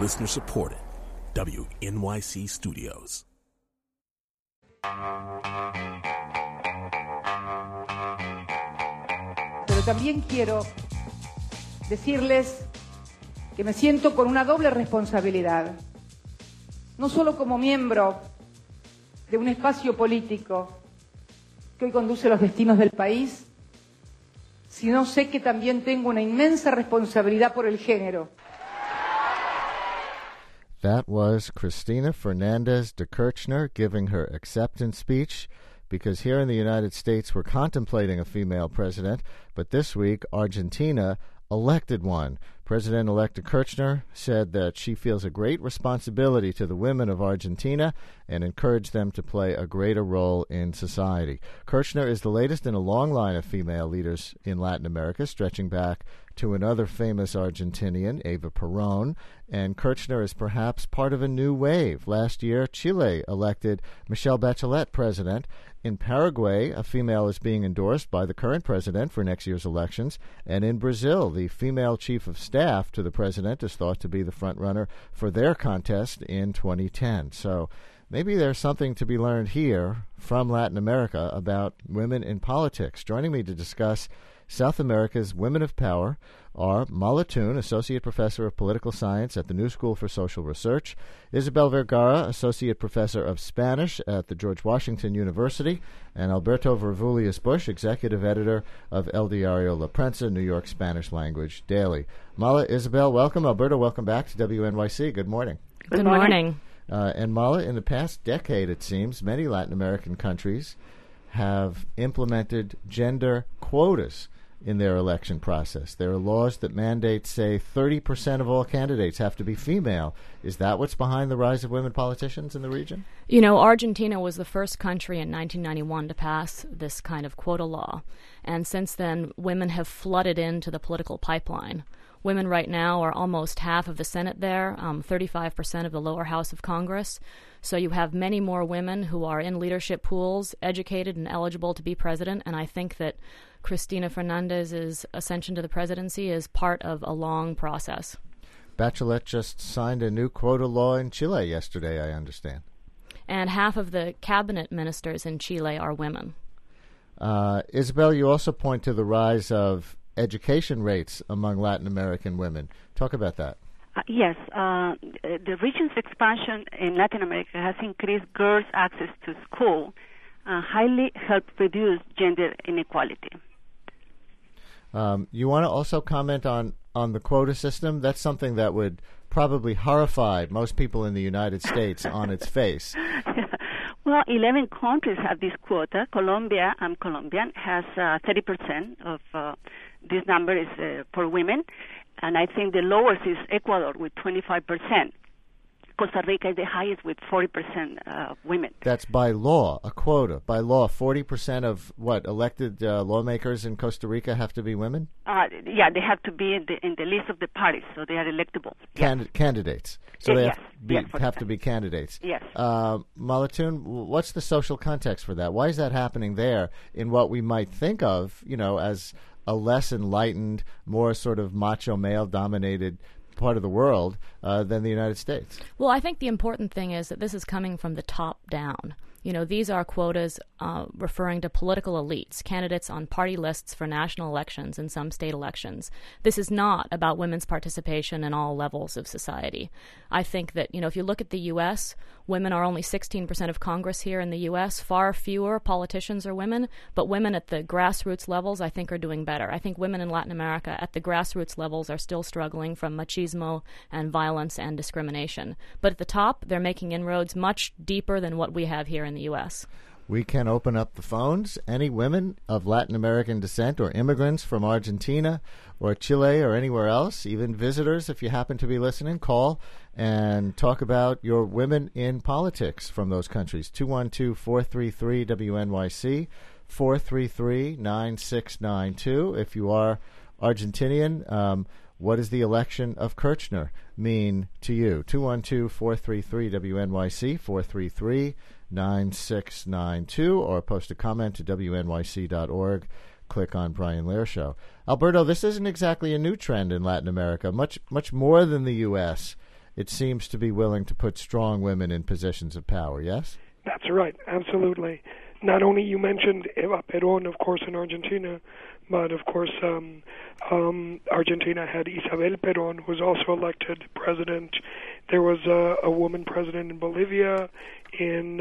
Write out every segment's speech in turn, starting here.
Listener supported. WNYC Studios. Pero también quiero decirles que me siento con una doble responsabilidad, no solo como miembro de un espacio político que hoy conduce los destinos del país, sino sé que también tengo una inmensa responsabilidad por el género. That was Cristina Fernández de Kirchner giving her acceptance speech, because here in the United States we're contemplating a female president, but this week Argentina elected one. President-elect de Kirchner said that she feels a great responsibility to the women of Argentina and encouraged them to play a greater role in society. Kirchner is the latest in a long line of female leaders in Latin America, stretching back to another famous Argentinian, Eva Perón, and Kirchner is perhaps part of a new wave. Last year, Chile elected Michelle Bachelet president. In Paraguay, a female is being endorsed by the current president for next year's elections. And in Brazil, the female chief of staff to the president is thought to be the front-runner for their contest in 2010. So maybe there's something to be learned here from Latin America about women in politics. Joining me to discuss South America's Women of Power are Mala Tun, Associate Professor of Political Science at the New School for Social Research, Isabel Vergara, Associate Professor of Spanish at the George Washington University, and Alberto Vervulius Bush, Executive Editor of El Diario La Prensa, New York Spanish Language Daily. Mala, Isabel, welcome. Alberto, welcome back to WNYC. Good morning. Good morning. And Mala, in the past decade, it seems, many Latin American countries have implemented gender quotas in their election process. There are laws that mandate, say, 30% of all candidates have to be female. Is that what's behind the rise of women politicians in the region? You know, Argentina was the first country in 1991 to pass this kind of quota law. And since then, women have flooded into the political pipeline. Women right now are almost half of the Senate there, 35% of the lower house of Congress. So you have many more women who are in leadership pools, educated and eligible to be president. And I think that Cristina Fernández's ascension to the presidency is part of a long process. Bachelet just signed a new quota law in Chile yesterday, I understand. And half of the cabinet ministers in Chile are women. Isabel, you also point to the rise of education rates among Latin American women. Talk about that. Yes. The region's expansion in Latin America has increased girls' access to school, highly helped reduce gender inequality. You want to also comment on the quota system? That's something that would probably horrify most people in the United States on its face. Well, 11 countries have this quota. Colombia, I'm Colombian, has 30% of this number is for women. And I think the lowest is Ecuador with 25%. Costa Rica is the highest with 40% women. That's by law, a quota. By law, 40% of what, elected lawmakers in Costa Rica have to be women? Yeah, they have to be in the list of the parties, so they are electable. Candidates. So they yes, have to be candidates. Yes. Mala Tun, what's the social context for that? Why is that happening there in what we might think of, as a less enlightened, more sort of macho male-dominated part of the world than the United States? Well, I think the important thing is that this is coming from the top down. These are quotas referring to political elites, candidates on party lists for national elections and some state elections. This is not about women's participation in all levels of society. I think that, if you look at the U.S., women are only 16% of Congress here in the U.S. Far fewer politicians are women, but women at the grassroots levels, I think, are doing better. I think women in Latin America at the grassroots levels are still struggling from machismo and violence and discrimination. But at the top, they're making inroads much deeper than what we have here in the U.S. We can open up the phones. Any women of Latin American descent or immigrants from Argentina or Chile or anywhere else, even visitors, if you happen to be listening, call and talk about your women in politics from those countries. 212-433-WNYC, 433-9692. If you are Argentinian, what does the election of Kirchner mean to you? 212-433-WNYC, 433-9692, or post a comment to WNYC.org. Click on Brian Lehrer Show. Alberto, this isn't exactly a new trend in Latin America. Much more than the U.S. it seems to be willing to put strong women in positions of power, yes? That's right, absolutely. Not only you mentioned Eva Perón, of course, in Argentina, but of course Argentina had Isabel Perón, who was also elected president. There was a woman president in Bolivia. In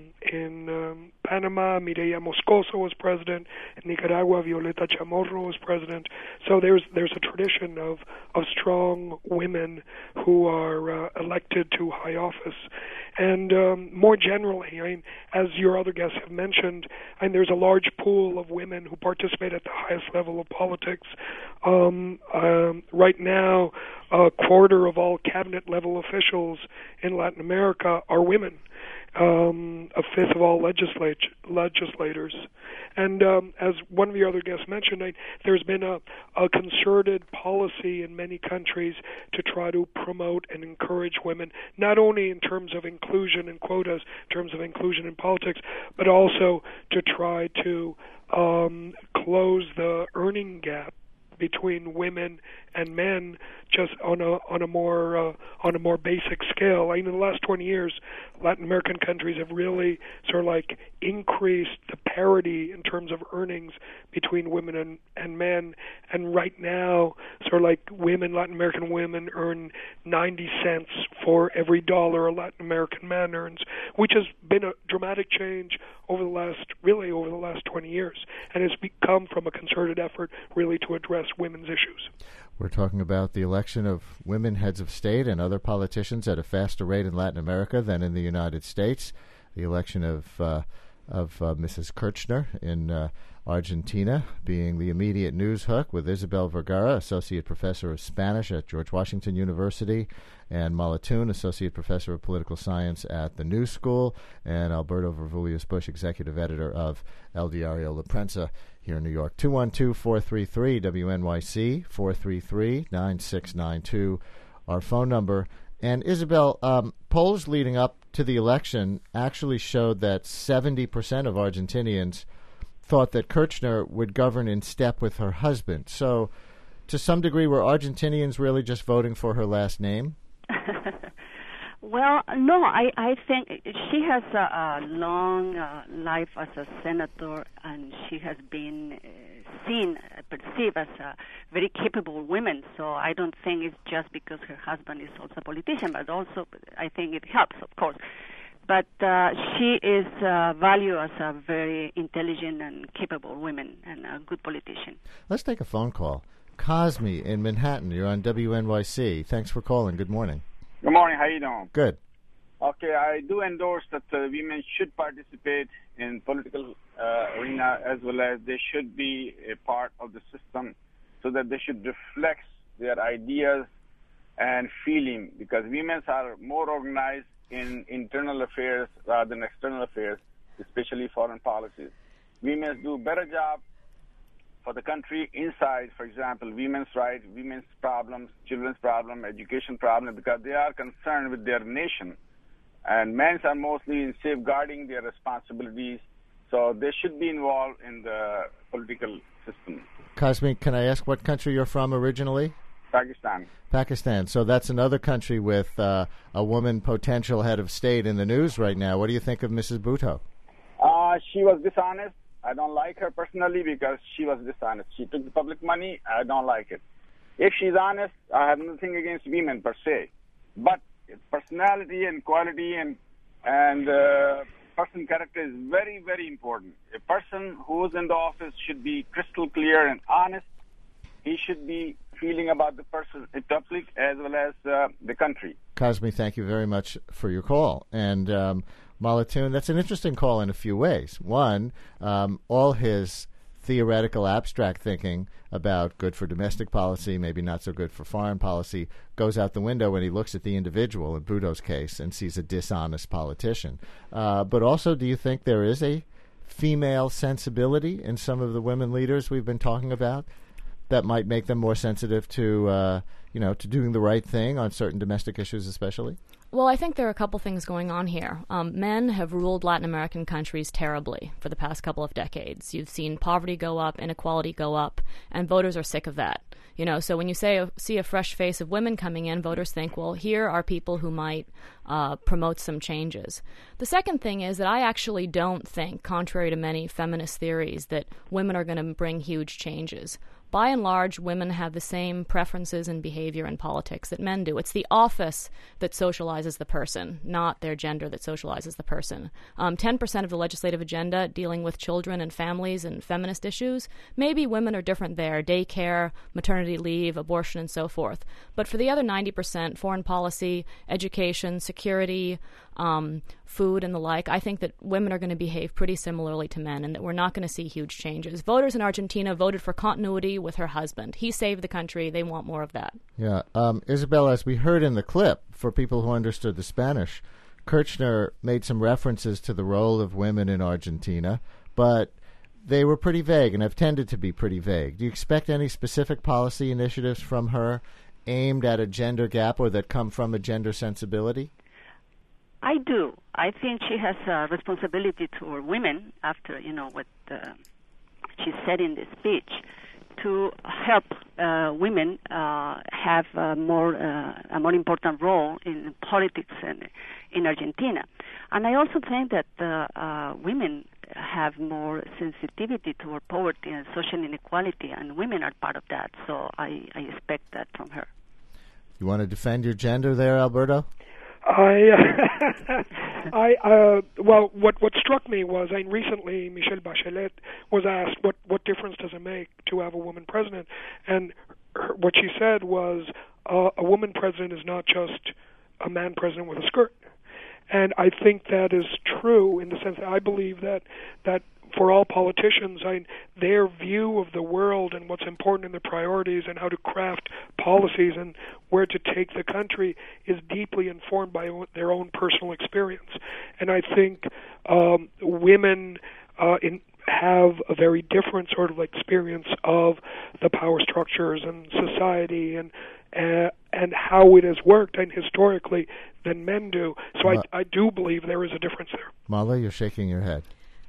Panama, Mireya Moscoso was president. In Nicaragua, Violeta Chamorro was president. So there's a tradition of strong women who are elected to high office. And more generally, I mean, as your other guests have mentioned, there's a large pool of women who participate at the highest level of politics. Right now, a quarter of all cabinet-level officials in Latin America are women. A fifth of all legislators. And as one of your other guests mentioned, there's been a concerted policy in many countries to try to promote and encourage women, not only in terms of inclusion and quotas, in terms of inclusion in politics, but also to try to close the earning gap between women and men, just on a more basic scale. In the last 20 years, Latin American countries have really sort of like increased the parity in terms of earnings between women and men. And right now, sort of like Latin American women earn 90 cents for every dollar a Latin American man earns, which has been a dramatic change over the last 20 years, and has become from a concerted effort really to address women's issues. We're talking about the election of women heads of state and other politicians at a faster rate in Latin America than in the United States. The election of Mrs. Kirchner in Argentina being the immediate news hook, with Isabel Vergara, Associate Professor of Spanish at George Washington University, and Malatun, Associate Professor of Political Science at the New School, and Alberto Vervulius Bush, Executive Editor of El Diario La Prensa here in New York. 212-433-WNYC, 433-9692, our phone number. And Isabel, polls leading up to the election actually showed that 70% of Argentinians thought that Kirchner would govern in step with her husband. So, to some degree, were Argentinians really just voting for her last name? Well, no, I think she has a long life as a senator, and she has been perceived as a very capable woman. So I don't think it's just because her husband is also a politician, but also I think it helps, of course. But she is valued as a very intelligent and capable woman and a good politician. Let's take a phone call. Cosme in Manhattan, you're on WNYC. Thanks for calling. Good morning. Good morning. How you doing? Good. Okay, I do endorse that women should participate in political arena, as well as they should be a part of the system, so that they should reflect their ideas and feeling, because women are more organized in internal affairs rather than external affairs, especially foreign policies. Women do a better job for the country inside, for example, women's rights, women's problems, children's problem, education problem, because they are concerned with their nation. And men are mostly in safeguarding their responsibilities, so they should be involved in the political system. Cosme, can I ask what country you're from originally? Pakistan. Pakistan. So that's another country with a woman potential head of state in the news right now. What do you think of Mrs. Bhutto? She was dishonest. I don't like her personally because she was dishonest. She took the public money. I don't like it. If she's honest, I have nothing against women per se. But personality and quality and person character is very, very important. A person who's in the office should be crystal clear and honest. He should be feeling about the person in public as well as the country. Cosme, thank you very much for your call. And Malatun, that's an interesting call in a few ways. One, all his theoretical abstract thinking about good for domestic policy, maybe not so good for foreign policy, goes out the window when he looks at the individual in Bhutto's case and sees a dishonest politician. But also, do you think there is a female sensibility in some of the women leaders we've been talking about that might make them more sensitive to to doing the right thing on certain domestic issues especially? Well, I think there are a couple things going on here. Men have ruled Latin American countries terribly for the past couple of decades. You've seen poverty go up, inequality go up, and voters are sick of that. So when you see a fresh face of women coming in, voters think, well, here are people who might promote some changes. The second thing is that I actually don't think, contrary to many feminist theories, that women are going to bring huge changes. By and large, women have the same preferences and behavior in politics that men do. It's the office that socializes the person, not their gender that socializes the person. 10% of the legislative agenda dealing with children and families and feminist issues, maybe women are different there, daycare, maternity leave, abortion, and so forth. But for the other 90%, foreign policy, education, security, food and the like, I think that women are going to behave pretty similarly to men and that we're not going to see huge changes. Voters in Argentina voted for continuity with her husband. He saved the country. They want more of that. Yeah. Isabel, as we heard in the clip, for people who understood the Spanish, Kirchner made some references to the role of women in Argentina, but they were pretty vague and have tended to be pretty vague. Do you expect any specific policy initiatives from her aimed at a gender gap or that come from a gender sensibility? I do. I think she has a responsibility toward women after, what she said in the speech, to help women have a more important role in politics and in Argentina. And I also think that women have more sensitivity toward poverty and social inequality, and women are part of that. So I expect that from her. You want to defend your gender there, Alberto? Well, what struck me was, recently Michelle Bachelet was asked what difference does it make to have a woman president, and what she said was a woman president is not just a man president with a skirt, and I think that is true in the sense that I believe that for all politicians, their view of the world and what's important in the priorities and how to craft policies and where to take the country is deeply informed by their own personal experience. And I think women have a very different sort of experience of the power structures and society and how it has worked and historically than men do. So I do believe there is a difference there. Mala, you're shaking your head.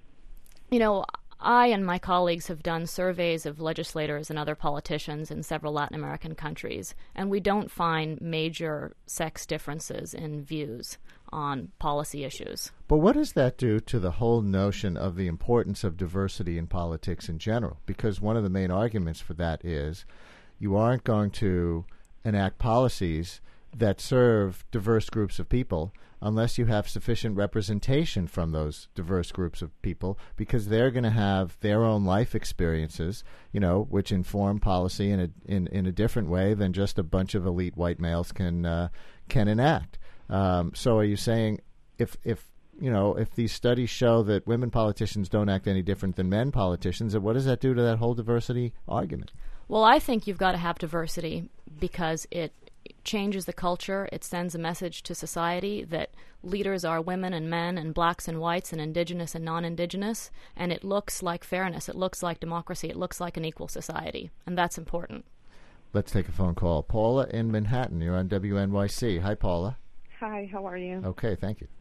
I and my colleagues have done surveys of legislators and other politicians in several Latin American countries, and we don't find major sex differences in views on policy issues. But what does that do to the whole notion of the importance of diversity in politics in general? Because one of the main arguments for that is you aren't going to enact policies that serve diverse groups of people unless you have sufficient representation from those diverse groups of people, because they're going to have their own life experiences, which inform policy in a different way than just a bunch of elite white males can enact. So are you saying if these studies show that women politicians don't act any different than men politicians, what does that do to that whole diversity argument? Well, I think you've got to have diversity because it changes the culture. It sends a message to society that leaders are women and men and blacks and whites and indigenous and non-indigenous, and it looks like fairness. It looks like democracy. It looks like an equal society, and that's important. Let's take a phone call. Paula in Manhattan, you're on WNYC. Hi, Paula. Hi, how are you? Okay, thank you.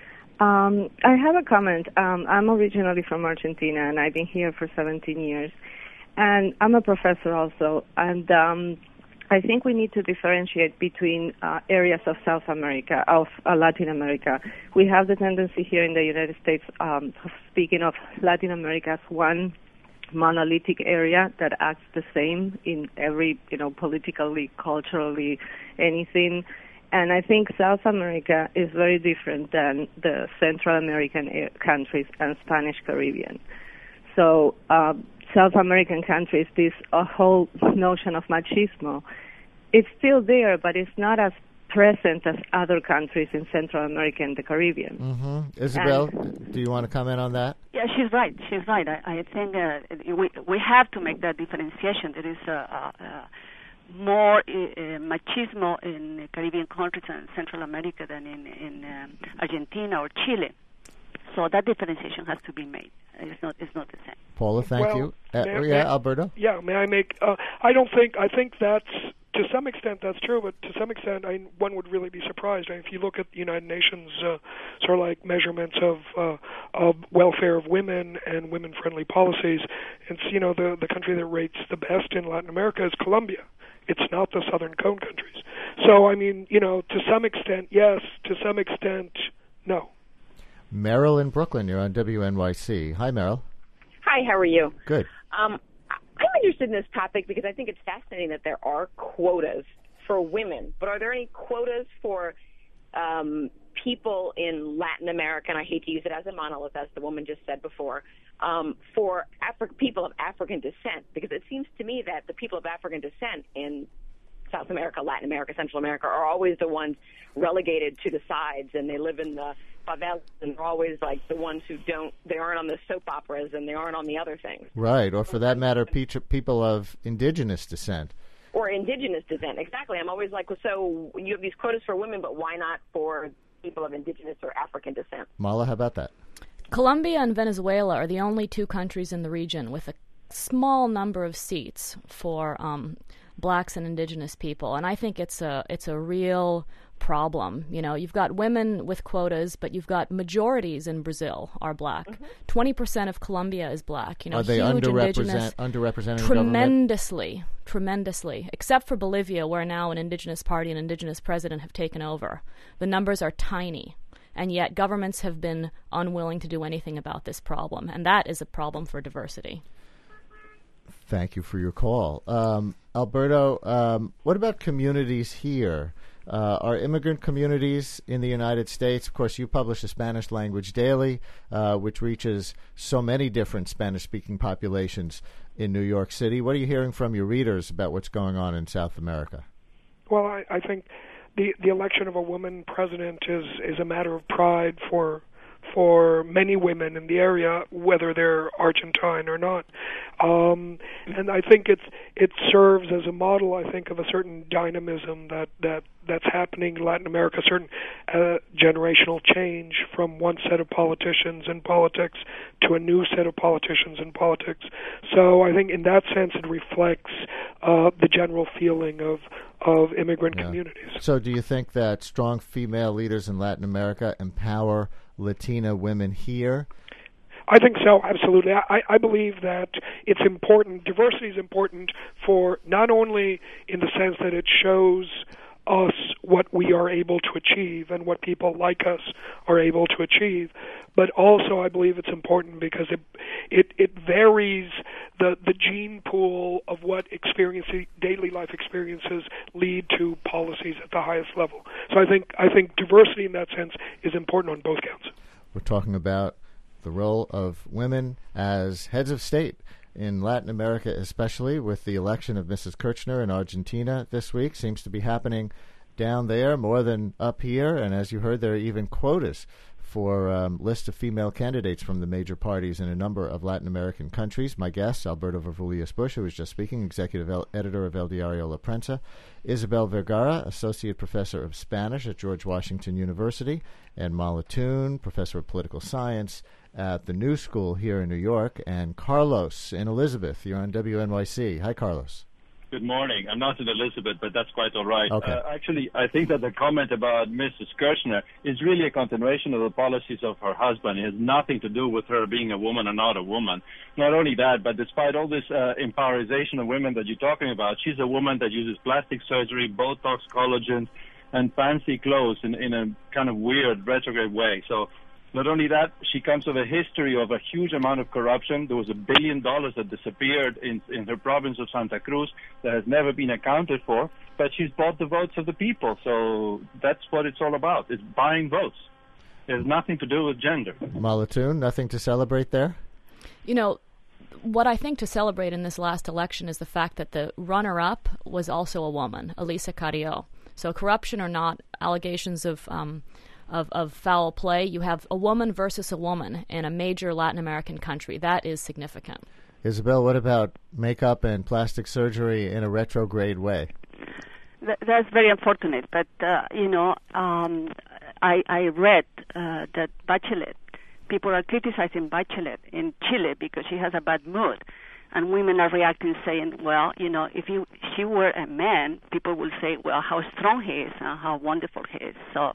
I have a comment. I'm originally from Argentina, and I've been here for 17 years. And I'm a professor also, and I think we need to differentiate between areas of South America, of Latin America. We have the tendency here in the United States of speaking of Latin America as one monolithic area that acts the same in every, politically, culturally, anything. And I think South America is very different than the Central American countries and Spanish Caribbean. So South American countries, this whole notion of machismo, it's still there, but it's not as present as other countries in Central America and the Caribbean. Mm-hmm. Isabel, do you want to comment on that? Yeah, she's right. She's right. I think we have to make that differentiation. There is more machismo in Caribbean countries and Central America than in Argentina or Chile. So that differentiation has to be made. It's not the same. Paula, thank you. Alberto? Yeah, may I make... I think that's to some extent that's true, but to some extent one would really be surprised. If you look at the United Nations sort of like measurements of welfare of women and women-friendly policies, it's the country that rates the best in Latin America is Colombia. It's not the Southern Cone countries. So to some extent yes, to some extent no. Meryl in Brooklyn, you're on WNYC. Hi, Meryl. Hi, how are you? Good. I'm interested in this topic because I think it's fascinating that there are quotas for women, but are there any quotas for people in Latin America, and I hate to use it as a monolith, as the woman just said before, for people of African descent? Because it seems to me that the people of African descent in South America, Latin America, Central America are always the ones relegated to the sides, and they live in the favelas, and they're always like the ones who they aren't on the soap operas and they aren't on the other things. Right, or for that matter, people of indigenous descent. Or indigenous descent, exactly. I'm always like, so you have these quotas for women, but why not for people of indigenous or African descent? Mala, how about that? Colombia and Venezuela are the only two countries in the region with a small number of seats for blacks and indigenous people, and I think it's a real problem. You've got women with quotas, but you've got majorities in Brazil are black. 20% of Colombia is black. Are they underrepresented? Tremendously. Except for Bolivia, where now an indigenous party and indigenous president have taken over. The numbers are tiny, and yet governments have been unwilling to do anything about this problem, and that is a problem for diversity. Thank you for your call. Alberto, what about communities here? Are immigrant communities in the United States? Of course, you publish a Spanish language daily, which reaches so many different Spanish-speaking populations in New York City. What are you hearing from your readers about what's going on in South America? Well, I think the election of a woman president is a matter of pride for many women in the area, whether they're Argentine or not. And I think it serves as a model, I think, of a certain dynamism that's happening in Latin America, a certain generational change from one set of politicians in politics to a new set of politicians in politics. So I think in that sense it reflects the general feeling of immigrant communities. So do you think that strong female leaders in Latin America empower Latina women here? I think so, absolutely. I believe that it's important. Diversity is important for not only in the sense that it shows us what we are able to achieve and what people like us are able to achieve, but also I believe it's important because it varies the gene pool of what daily life experiences lead to policies at the highest level. So I think diversity in that sense is important on both counts. We're talking about the role of women as heads of state in Latin America, especially with the election of Mrs. Kirchner in Argentina this week. Seems to be happening down there more than up here. And as you heard, there are even quotas for list of female candidates from the major parties in a number of Latin American countries. My guests, Alberto Vervullius Bush, who was just speaking, executive editor of El Diario La Prensa, Isabel Vergara, associate professor of Spanish at George Washington University, and Mala Toon, professor of political science at the New School here in New York, and Carlos in Elizabeth. You're on WNYC. Hi, Carlos. Good morning. I'm not in Elizabeth, but that's quite all right. Okay. Actually, I think that the comment about Mrs. Kirchner is really a continuation of the policies of her husband. It has nothing to do with her being a woman or not a woman. Not only that, but despite all this empowerization of women that you're talking about, she's a woman that uses plastic surgery, Botox, collagen, and fancy clothes in a kind of weird, retrograde way. So not only that, she comes with a history of a huge amount of corruption. There was $1 billion that disappeared in her province of Santa Cruz that has never been accounted for, but she's bought the votes of the people. So that's what it's all about. It's buying votes. It has nothing to do with gender. Mala Toon, nothing to celebrate there? You know, what I think to celebrate in this last election is the fact that the runner-up was also a woman, Elisa Carrió. So corruption or not, allegations of foul play, you have a woman versus a woman in a major Latin American country. That is significant. Isabel, what about makeup and plastic surgery in a retrograde way? That's very unfortunate. But, I read that Bachelet, people are criticizing Bachelet in Chile because she has a bad mood. And women are reacting, saying, well, if she were a man, people will say, well, how strong he is and how wonderful he is. So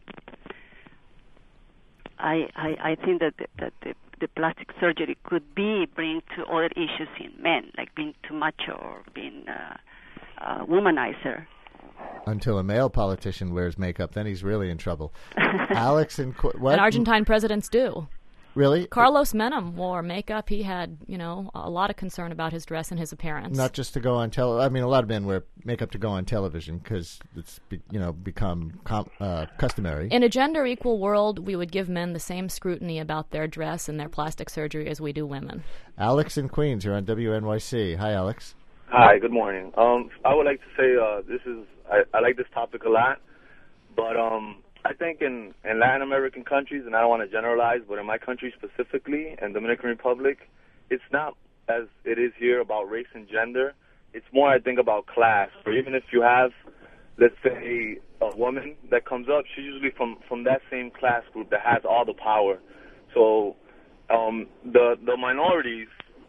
I think that the plastic surgery could bring to other issues in men, like being too macho or being a womanizer. Until a male politician wears makeup, then he's really in trouble. Alex and what? And Argentine presidents do. Really? Carlos Menem wore makeup. He had, a lot of concern about his dress and his appearance. Not just to go on television. I mean, a lot of men wear makeup to go on television because it's, become customary. In a gender-equal world, we would give men the same scrutiny about their dress and their plastic surgery as we do women. Alex in Queens, you're on WNYC. Hi, Alex. Hi, good morning. I would like to say I like this topic a lot, but I think in Latin American countries, and I don't want to generalize, but in my country specifically, in Dominican Republic, it's not as it is here about race and gender. It's more, I think, about class. Or even if you have, let's say, a woman that comes up, she's usually from that same class group that has all the power. So the minorities,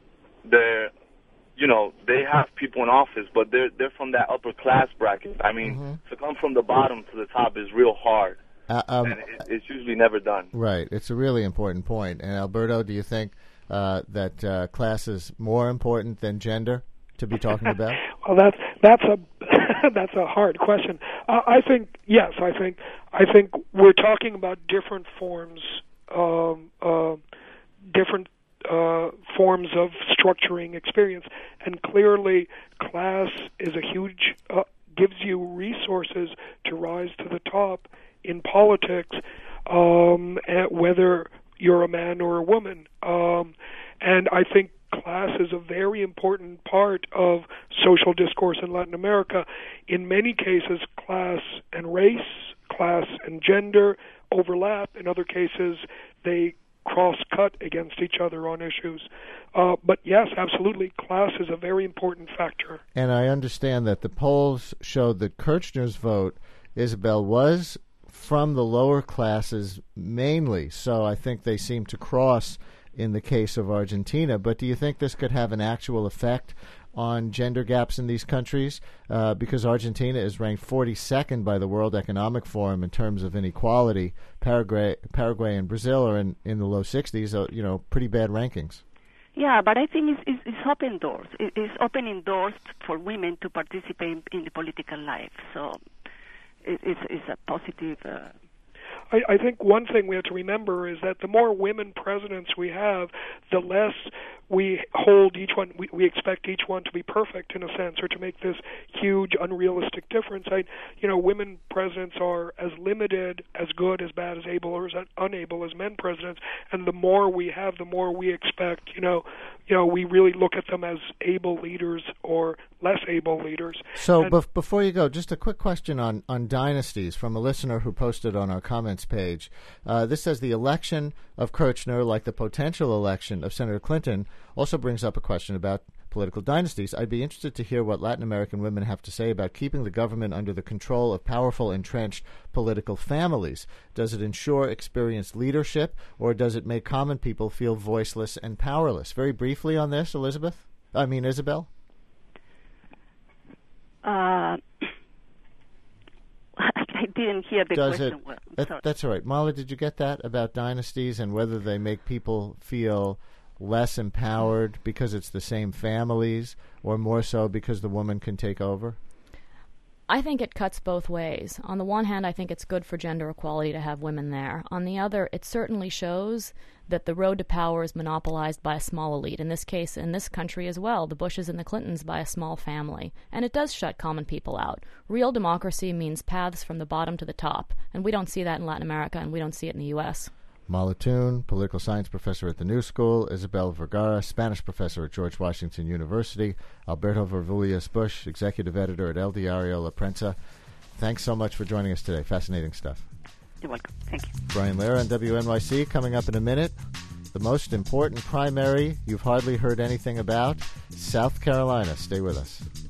they have people in office, but they're from that upper class bracket. I mean, to come from the bottom to the top is real hard, and it's usually never done. Right. It's a really important point. And Alberto, do you think that class is more important than gender to be talking about? Well, that's a hard question. I think yes. I think we're talking about different forms forms of structuring experience, and clearly class is a huge gives you resources to rise to the top in politics, whether you're a man or a woman, and I think class is a very important part of social discourse in Latin America. In many cases, class and race, class and gender overlap. In other cases, they cross-cut against each other on issues. But yes, absolutely, class is a very important factor. And I understand that the polls showed that Kirchner's vote, Isabel, was from the lower classes mainly. So I think they seem to cross in the case of Argentina. But do you think this could have an actual effect on gender gaps in these countries? Because Argentina is ranked 42nd by the World Economic Forum in terms of inequality. Paraguay and Brazil are in the low 60s, pretty bad rankings. Yeah, but I think it's open doors. It's opening doors for women to participate in the political life. So it's a positive... I think one thing we have to remember is that the more women presidents we have, the less we hold each one. We expect each one to be perfect in a sense, or to make this huge, unrealistic difference. Women presidents are as limited, as good, as bad, as able, or as unable as men presidents. And the more we have, the more we expect. We really look at them as able leaders or less able leaders. So before you go, just a quick question on dynasties from a listener who posted on our comments page. This says the election of Kirchner, like the potential election of Senator Clinton, also brings up a question about political dynasties. I'd be interested to hear what Latin American women have to say about keeping the government under the control of powerful, entrenched political families. Does it ensure experienced leadership, or does it make common people feel voiceless and powerless? Very briefly on this, Isabel? I didn't hear the question well. That's all right. Mala, did you get that about dynasties and whether they make people feel less empowered because it's the same families, or more so because the woman can take over? I think it cuts both ways. On the one hand, I think it's good for gender equality to have women there. On the other, it certainly shows that the road to power is monopolized by a small elite. In this case, in this country as well, the Bushes and the Clintons by a small family. And it does shut common people out. Real democracy means paths from the bottom to the top. And we don't see that in Latin America, and we don't see it in the U.S. Mala Toon, political science professor at the New School, Isabel Vergara, Spanish professor at George Washington University, Alberto Vervullias Bush, executive editor at El Diario La Prensa. Thanks so much for joining us today. Fascinating stuff. You're welcome. Thank you. Brian Lehrer on WNYC. Coming up in a minute, the most important primary you've hardly heard anything about, South Carolina. Stay with us.